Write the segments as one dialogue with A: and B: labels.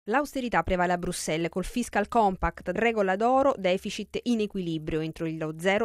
A: L'austerità prevale a Bruxelles col Fiscal Compact, regola d'oro, deficit in equilibrio entro il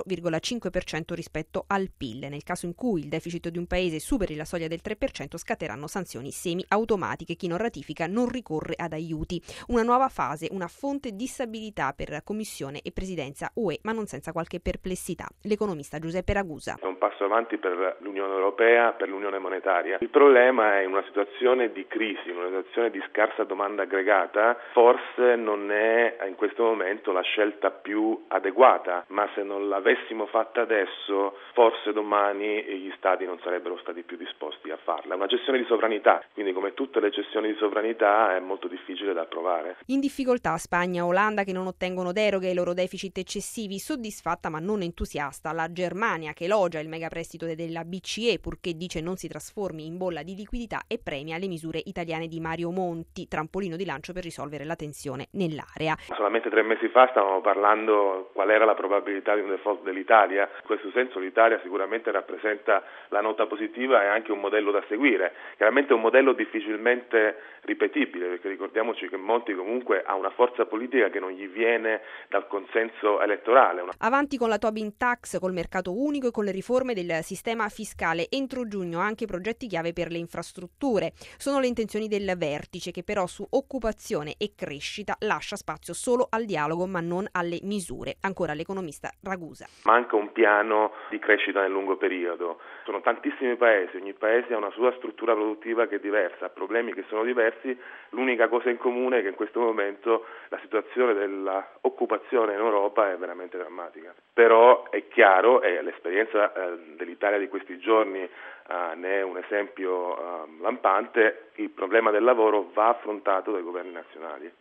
A: 0,5% rispetto al PIL. Nel caso in cui il deficit di un paese superi la soglia del 3%, scatteranno sanzioni semi-automatiche. Chi non ratifica non ricorre ad aiuti. Una nuova fase, una fonte di stabilità per Commissione e Presidenza UE, ma non senza qualche perplessità. L'economista Giuseppe Ragusa.
B: È un passo avanti per l'Unione Europea, per l'Unione Monetaria. Il problema è in una situazione di crisi, in una situazione di scarsa domanda aggregata. Forse non è in questo momento la scelta più adeguata, ma se non l'avessimo fatta adesso, forse domani gli Stati non sarebbero stati più disposti a farla. È una gestione di sovranità, quindi come tutte le gestioni di sovranità è molto difficile da approvare.
A: In difficoltà Spagna e Olanda che non ottengono deroghe ai loro deficit eccessivi, soddisfatta ma non entusiasta la Germania che elogia il megaprestito della BCE purché dice non si trasformi in bolla di liquidità e premia le misure italiane di Mario Monti, trampolino di lancio per risolvere la tensione nell'area.
B: Solamente 3 mesi fa stavamo parlando qual era la probabilità di un default dell'Italia. In questo senso l'Italia sicuramente rappresenta la nota positiva e anche un modello da seguire. Chiaramente è un modello difficilmente ripetibile, perché ricordiamoci che Monti comunque ha una forza politica che non gli viene dal consenso elettorale.
A: Avanti con la Tobin Tax, col mercato unico e con le riforme del sistema fiscale. Entro giugno anche progetti chiave per le infrastrutture. Sono le intenzioni del vertice che però su occupazione e crescita lascia spazio solo al dialogo ma non alle misure. Ancora l'economista Ragusa.
B: Manca un piano di crescita nel lungo periodo. Sono tantissimi paesi, ogni paese ha una sua struttura produttiva che è diversa, ha problemi che sono diversi. L'unica cosa in comune è che in questo momento la situazione dell'occupazione in Europa è veramente drammatica. Però è chiaro, e l'esperienza dell'Italia di questi giorni ne è un esempio lampante, il problema del lavoro va affrontato dai governi nazionali.